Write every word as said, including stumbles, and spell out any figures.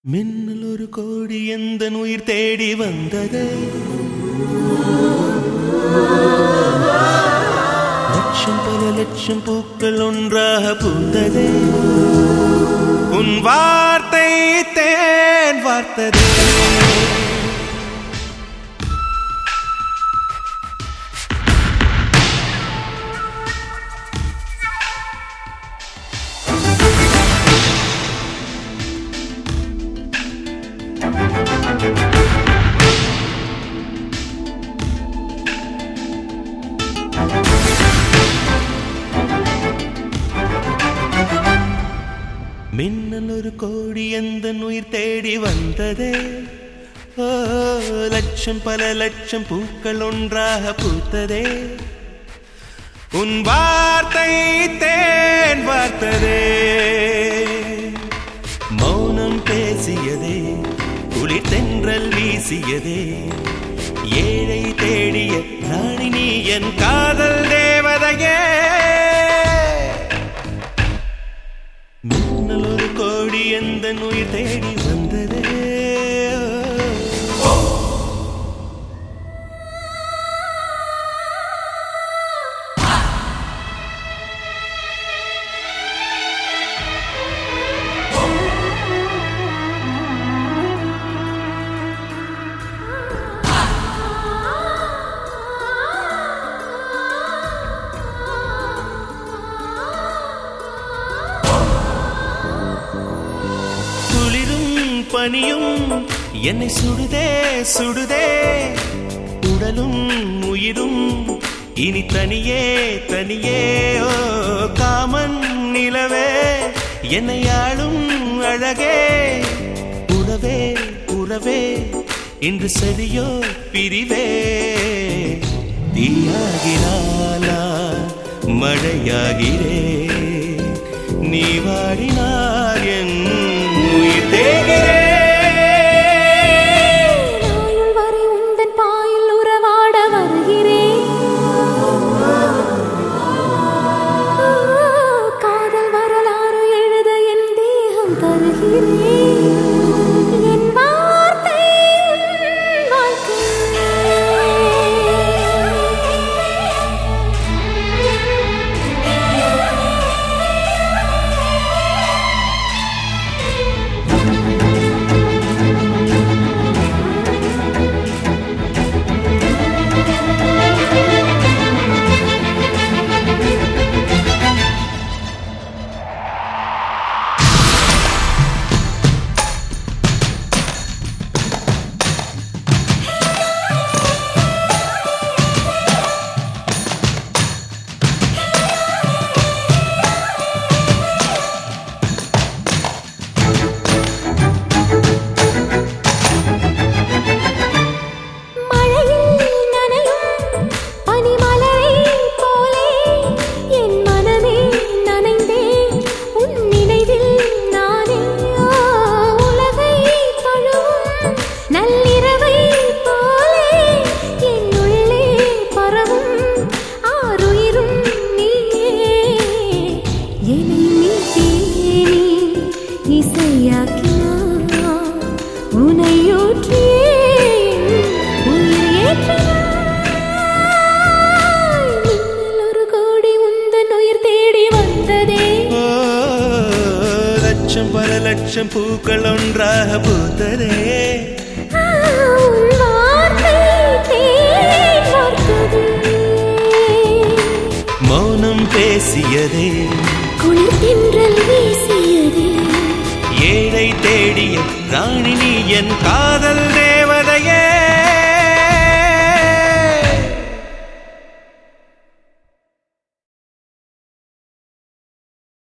மின்னல் ஒரு கோடி எந்தன் உயிர் தேடி வந்ததே, லட்சம் பல லட்சம் பூக்கள் ஒன்றாக பூந்ததே, உன் வார்த்தை தேன் வார்த்ததே. மின்னல் ஒரு கோடி எந்தன் உயிர் தேடி வந்ததே, ஓ லட்சம் பல லட்சம் பூக்கள் ஒன்றாக பூத்ததே, உன் வார்த்தை தேன் வார்த்ததே. மௌனம் பேசியதே, குளிர் தென்றல் வீசியதே, ஏழை தேடிய ராணி நீ என் காதல் தேவதையே. மின்னல் ஒரு கோடி எந்தன் உயிர் தேடி வந்ததே. பனியும் என்னை சுடுதே சுடுதே, உடலும் உயிரும் இனி தனியே தனியே. ஓ காமன் நிலவே என்னை ஆளும் அழகே, உறவே உறவே இன்று சரியோ பிரிவே. தீயாகினாலா மழையாகிறே, நீ வாடினார் என் உயிர் தேகிறே. பல லட்சம் பூக்கள் ஒன்றாக பூத்ததே, மௌனம் பேசியதே, குளிர் தென்றல் வீசியதே, ஏழை தேடிய ராணி நீ என் காதல்.